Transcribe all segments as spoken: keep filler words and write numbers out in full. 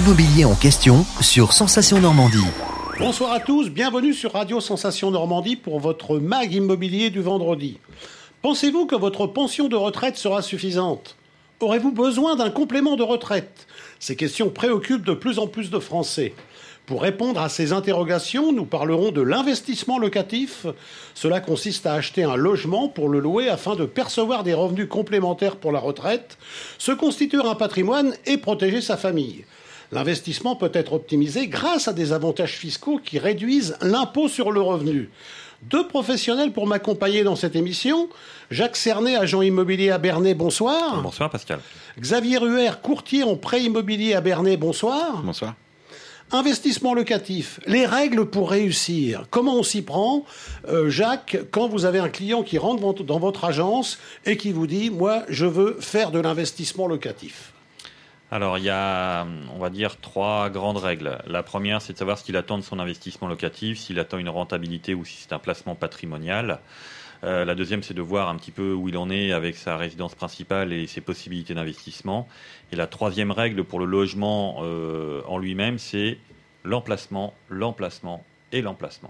l'immobilier en question sur Sensation Normandie. Bonsoir à tous, bienvenue sur Radio Sensation Normandie pour votre mag immobilier du vendredi. Pensez-vous que votre pension de retraite sera suffisante ? Aurez-vous besoin d'un complément de retraite ? Ces questions préoccupent de plus en plus de Français. Pour répondre à ces interrogations, nous parlerons de l'investissement locatif. Cela consiste à acheter un logement pour le louer afin de percevoir des revenus complémentaires pour la retraite, se constituer un patrimoine et protéger sa famille. L'investissement peut être optimisé grâce à des avantages fiscaux qui réduisent l'impôt sur le revenu. Deux professionnels pour m'accompagner dans cette émission. Jacques Cernet, agent immobilier à Bernay, bonsoir. Bonsoir Pascal. Xavier Ruher, courtier en prêt immobilier à Bernay, bonsoir. Bonsoir. Investissement locatif, les règles pour réussir. Comment on s'y prend, euh, Jacques, quand vous avez un client qui rentre dans votre agence et qui vous dit « Moi, je veux faire de l'investissement locatif ». Alors, il y a, on va dire, trois grandes règles. La première, c'est de savoir ce qu'il attend de son investissement locatif, s'il attend une rentabilité ou si c'est un placement patrimonial. Euh, la deuxième, c'est de voir un petit peu où il en est avec sa résidence principale et ses possibilités d'investissement. Et la troisième règle pour le logement euh, en lui-même, c'est l'emplacement, l'emplacement et l'emplacement.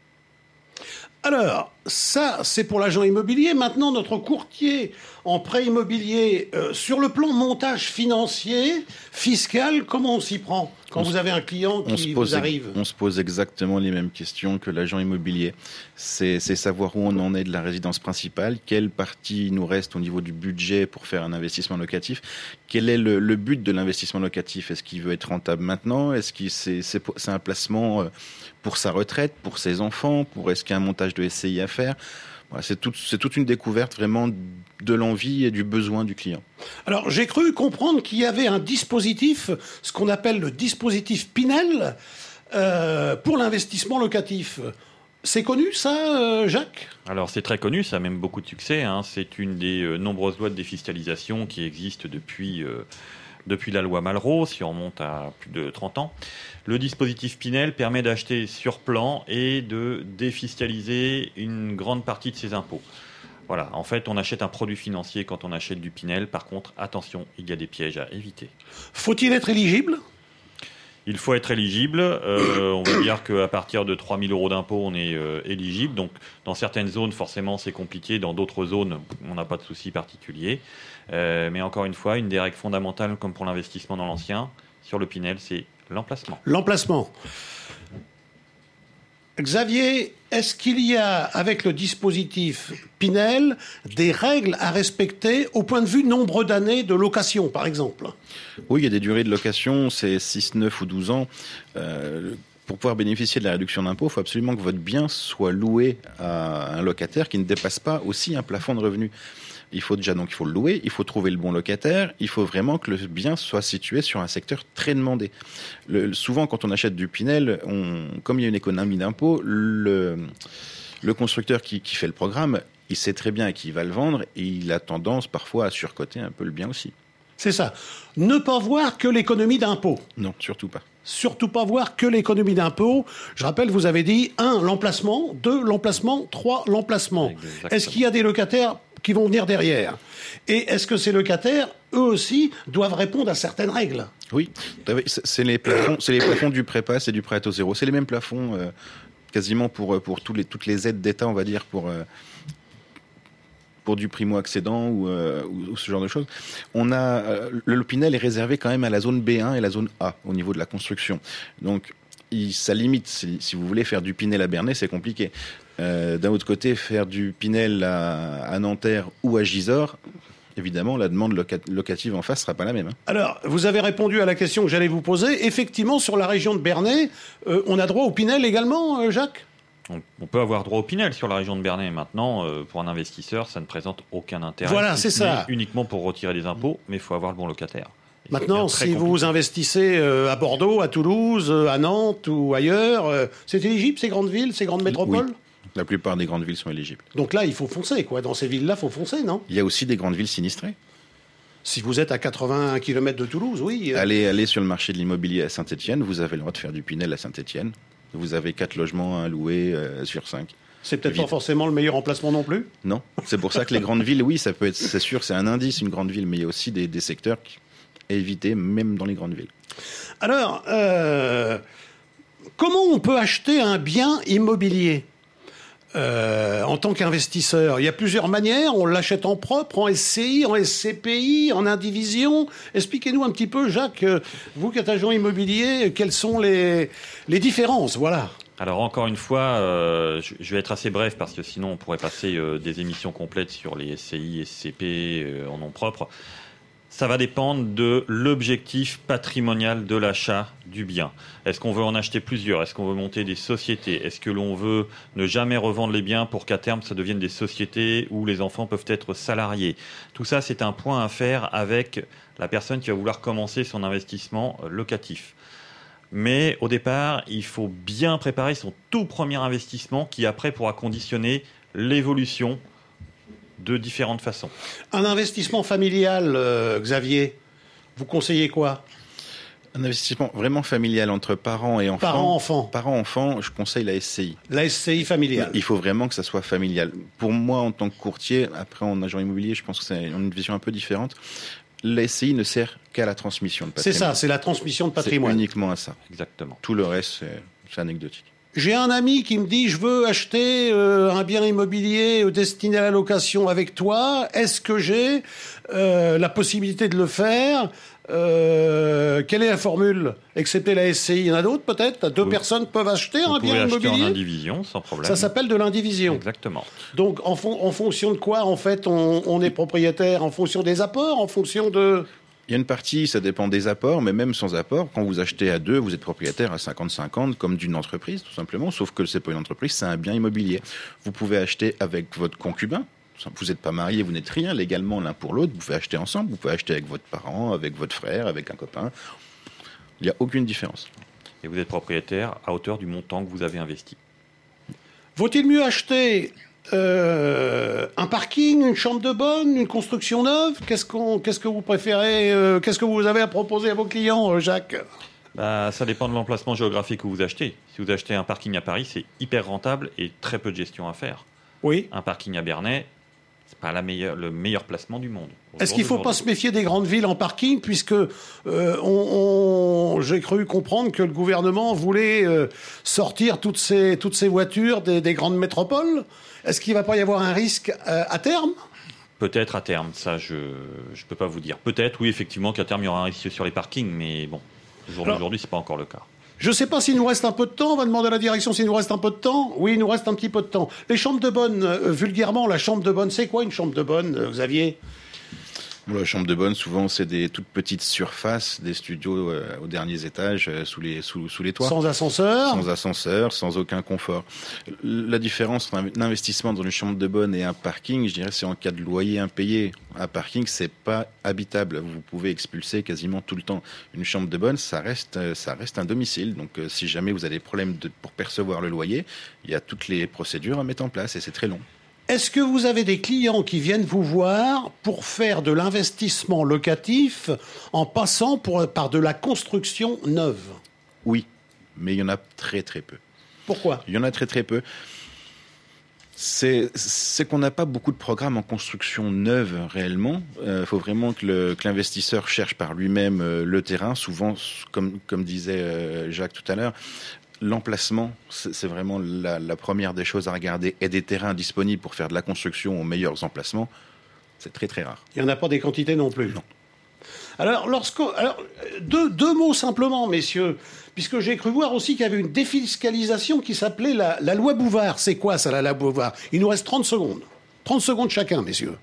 Alors, ça, c'est pour l'agent immobilier. Maintenant, notre courtier en prêt immobilier, euh, sur le plan montage financier, fiscal, comment on s'y prend quand on vous avez un client qui vous arrive ? On se pose exactement les mêmes questions que l'agent immobilier. C'est, c'est savoir où on en est de la résidence principale, quelle partie nous reste au niveau du budget pour faire un investissement locatif, quel est le, le but de l'investissement locatif ? Est-ce qu'il veut être rentable maintenant ? Est-ce que c'est, c'est, c'est un placement pour sa retraite, pour ses enfants, pour est-ce qu'il y a un montage de S C I à faire ? Voilà, c'est, tout, c'est toute une découverte vraiment de l'envie et du besoin du client. Alors, j'ai cru comprendre qu'il y avait un dispositif, ce qu'on appelle le dispositif Pinel, euh, pour l'investissement locatif. C'est connu, ça, euh, Jacques ? Alors, c'est très connu, ça a même beaucoup de succès. Hein. C'est une des euh, nombreuses lois de défiscalisation qui existent depuis... Euh, Depuis la loi Malraux, si on remonte à plus de trente ans. Le dispositif Pinel permet d'acheter sur plan et de défiscaliser une grande partie de ses impôts. Voilà, en fait, on achète un produit financier quand on achète du Pinel. Par contre, attention, il y a des pièges à éviter. Faut-il être éligible ? Il faut être éligible. Euh, on va dire qu'à partir de trois mille euros d'impôt, on est euh, éligible. Donc, dans certaines zones, forcément, c'est compliqué. Dans d'autres zones, on n'a pas de souci particulier. Euh, mais encore une fois, une des règles fondamentales, comme pour l'investissement dans l'ancien, sur le Pinel, c'est l'emplacement. L'emplacement. Xavier, est-ce qu'il y a, avec le dispositif Pinel, des règles à respecter au point de vue nombre d'années de location, par exemple ? Oui, il y a des durées de location, c'est six, neuf ou douze ans. Euh, pour pouvoir bénéficier de la réduction d'impôt, il faut absolument que votre bien soit loué à un locataire qui ne dépasse pas aussi un plafond de revenus. Il faut déjà donc il faut le louer, il faut trouver le bon locataire, il faut vraiment que le bien soit situé sur un secteur très demandé. Le, souvent, quand on achète du Pinel, on, comme il y a une économie d'impôt, le, le constructeur qui, qui fait le programme, il sait très bien à qui il va le vendre et il a tendance parfois à surcoter un peu le bien aussi. C'est ça. Ne pas voir que l'économie d'impôt. Non, surtout pas. Surtout pas voir que l'économie d'impôt. Je rappelle, vous avez dit un, l'emplacement, deux, l'emplacement, trois, l'emplacement. Exactement. Est-ce qu'il y a des locataires qui vont venir derrière ? Et est-ce que ces locataires, eux aussi, doivent répondre à certaines règles ? Oui, c'est les plafonds, c'est les plafonds du prépass et du prêt à taux zéro. C'est les mêmes plafonds euh, quasiment pour, pour tous les, toutes les aides d'État, on va dire, pour... Euh, pour du primo-accédant ou, euh, ou, ou ce genre de choses. On a, euh, le Pinel est réservé quand même à la zone B un et la zone A au niveau de la construction. Donc, il, ça limite. Si, si vous voulez faire du Pinel à Bernay, c'est compliqué. Euh, d'un autre côté, faire du Pinel à, à Nanterre ou à Gisors, évidemment, la demande loca- locative en face ne sera pas la même. Hein. Alors, vous avez répondu à la question que j'allais vous poser. Effectivement, sur la région de Bernay, euh, on a droit au Pinel également, euh, Jacques ? On peut avoir droit au Pinel sur la région de Bernay. Maintenant, euh, pour un investisseur, ça ne présente aucun intérêt. Voilà, c'est ça. Uniquement pour retirer des impôts, mais il faut avoir le bon locataire. Et maintenant, si compliqué. Vous investissez euh, à Bordeaux, à Toulouse, euh, à Nantes ou ailleurs, euh, c'est éligible, ces grandes villes, ces grandes métropoles ? Oui. La plupart des grandes villes sont éligibles. Donc là, il faut foncer, quoi. Dans ces villes-là, il faut foncer, non ? Il y a aussi des grandes villes sinistrées. Si vous êtes à quatre-vingts kilomètres de Toulouse, oui. Euh... Allez, allez sur le marché de l'immobilier à Saint-Étienne, vous avez le droit de faire du Pinel à Saint-Étienne. Vous avez quatre logements à louer euh, sur cinq. C'est peut-être pas forcément le meilleur emplacement non plus ? Non, c'est pour ça que les grandes villes, oui, ça peut être, c'est sûr, c'est un indice, une grande ville, mais il y a aussi des, des secteurs à éviter, même dans les grandes villes. Alors, euh, comment on peut acheter un bien immobilier euh, en tant qu'investisseur? Il y a plusieurs manières. On l'achète en propre, en S C I, en S C P I, en indivision. Expliquez-nous un petit peu, Jacques, vous qui êtes agent immobilier, quelles sont les, les différences? Voilà. Alors encore une fois, euh, je, je vais être assez bref parce que sinon on pourrait passer euh, des émissions complètes sur les S C I, S C P euh, en nom propre. Ça va dépendre de l'objectif patrimonial de l'achat du bien. Est-ce qu'on veut en acheter plusieurs? Est-ce qu'on veut monter des sociétés? Est-ce que l'on veut ne jamais revendre les biens pour qu'à terme ça devienne des sociétés où les enfants peuvent être salariés? Tout ça, c'est un point à faire avec la personne qui va vouloir commencer son investissement locatif. Mais au départ, il faut bien préparer son tout premier investissement qui après pourra conditionner l'évolution de différentes façons. Un investissement familial, euh, Xavier, vous conseillez quoi? Un investissement vraiment familial entre parents et enfants. Parents-enfants. Parents-enfants, je conseille la S C I. La S C I familiale. Il faut vraiment que ça soit familial. Pour moi, en tant que courtier, après en agent immobilier, je pense que c'est une vision un peu différente. La S C I ne sert qu'à la transmission de C'est patrimoine. ça, c'est la transmission de patrimoine. C'est uniquement à ça. Exactement. Tout le reste, c'est, c'est anecdotique. J'ai un ami qui me dit, je veux acheter euh, un bien immobilier euh, destiné à la location avec toi. Est-ce que j'ai euh, la possibilité de le faire? euh, Quelle est la formule? Excepté la S C I, il y en a d'autres peut-être? Deux Oui. personnes peuvent acheter Vous un pouvez bien acheter immobilier? en indivision sans problème. Ça s'appelle de l'indivision. Exactement. Donc en, fon- en fonction de quoi, en fait, on, on est propriétaire? En fonction des apports? En fonction de... Il y a une partie, ça dépend des apports, mais même sans apport, quand vous achetez à deux, vous êtes propriétaire à cinquante cinquante, comme d'une entreprise, tout simplement, sauf que c'est pas une entreprise, c'est un bien immobilier. Vous pouvez acheter avec votre concubin. Vous n'êtes pas marié, vous n'êtes rien légalement l'un pour l'autre. Vous pouvez acheter ensemble, vous pouvez acheter avec votre parent, avec votre frère, avec un copain. Il n'y a aucune différence. Et vous êtes propriétaire à hauteur du montant que vous avez investi. Vaut-il mieux acheter euh, un parking, une chambre de bonne, une construction neuve? Qu'est-ce qu'on, qu'est-ce que vous préférez euh, Qu'est-ce que vous avez à proposer à vos clients, euh, Jacques? Bah, ça dépend de l'emplacement géographique où vous achetez. Si vous achetez un parking à Paris, c'est hyper rentable et très peu de gestion à faire. Oui. Un parking à Bernay, c'est pas la meilleure, le meilleur placement du monde. Est-ce qu'il ne faut pas se méfier des grandes villes en parking, puisque euh, on, on, j'ai cru comprendre que le gouvernement voulait euh, sortir toutes ces, toutes ces voitures des, des grandes métropoles? Est-ce qu'il ne va pas y avoir un risque euh, à terme? Peut-être à terme, ça je ne peux pas vous dire. Peut-être, oui, effectivement, qu'à terme il y aura un risque sur les parkings, mais bon, au jour d'aujourd'hui, ce n'est pas encore le cas. Je ne sais pas s'il nous reste un peu de temps. On va demander à la direction s'il nous reste un peu de temps. Oui, il nous reste un petit peu de temps. Les chambres de bonne, euh, vulgairement, la chambre de bonne, c'est quoi une chambre de bonne, euh, Xavier? Bon, la chambre de bonne, souvent, c'est des toutes petites surfaces, des studios euh, aux derniers étages, euh, sous, les, sous, sous les toits. Sans ascenseur? Sans ascenseur, sans aucun confort. La différence entre un investissement dans une chambre de bonne et un parking, je dirais, c'est en cas de loyer impayé. Un parking, c'est pas habitable. Vous pouvez expulser quasiment tout le temps. Une chambre de bonne, ça reste, ça reste un domicile. Donc, euh, si jamais vous avez des problèmes de, pour percevoir le loyer, il y a toutes les procédures à mettre en place et c'est très long. Est-ce que vous avez des clients qui viennent vous voir pour faire de l'investissement locatif en passant pour, par de la construction neuve? Oui, mais il y en a très très peu. Pourquoi? Il y en a très très peu. C'est, c'est qu'on n'a pas beaucoup de programmes en construction neuve réellement. Il euh, faut vraiment que, le, que l'investisseur cherche par lui-même euh, le terrain. Souvent, comme, comme disait euh, Jacques tout à l'heure, l'emplacement, c'est, c'est vraiment la, la première des choses à regarder. Et des terrains disponibles pour faire de la construction aux meilleurs emplacements, c'est très très rare. Il n'y en a pas des quantités non plus. Non. Alors, lorsqu'on, alors deux, deux mots simplement, messieurs, puisque j'ai cru voir aussi qu'il y avait une défiscalisation qui s'appelait la, la loi Bouvard. C'est quoi ça, la loi Bouvard? Il nous reste trente secondes. trente secondes chacun, messieurs.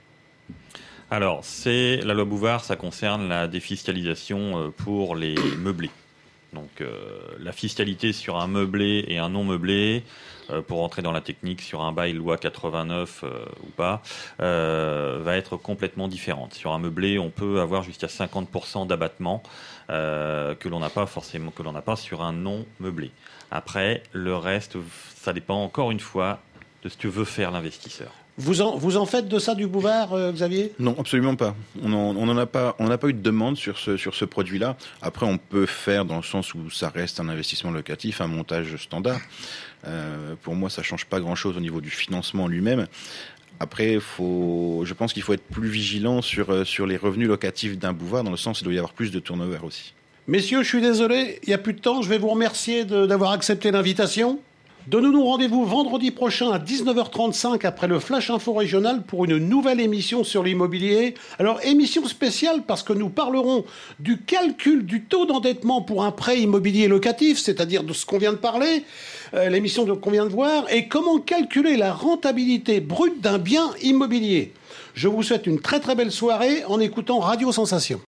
Alors, c'est la loi Bouvard, ça concerne la défiscalisation pour les meublés. Donc, euh, la fiscalité sur un meublé et un non meublé, euh, pour rentrer dans la technique, sur un bail loi quatre-vingt-neuf euh, ou pas, euh, va être complètement différente. Sur un meublé, on peut avoir jusqu'à cinquante pour cent d'abattement euh, que l'on n'a pas forcément, que l'on n'a pas sur un non meublé. Après, le reste, ça dépend encore une fois de ce que veut faire l'investisseur. Vous en, vous en faites de ça du Bouvard, euh, Xavier? Non, absolument pas. On n'en a pas, on n'a pas eu de demande sur ce, sur ce produit-là. Après, on peut faire, dans le sens où ça reste un investissement locatif, un montage standard. Euh, pour moi, ça change pas grand-chose au niveau du financement lui-même. Après, faut, je pense qu'il faut être plus vigilant sur, sur les revenus locatifs d'un Bouvard, dans le sens où il doit y avoir plus de turnover aussi. Messieurs, je suis désolé, il n'y a plus de temps. Je vais vous remercier de- d'avoir accepté l'invitation. Donnons-nous rendez-vous vendredi prochain à dix-neuf heures trente-cinq après le Flash Info Régional pour une nouvelle émission sur l'immobilier. Alors, émission spéciale parce que nous parlerons du calcul du taux d'endettement pour un prêt immobilier locatif, c'est-à-dire de ce qu'on vient de parler, euh, l'émission de- qu'on vient de voir, et comment calculer la rentabilité brute d'un bien immobilier. Je vous souhaite une très très belle soirée en écoutant Radio Sensation.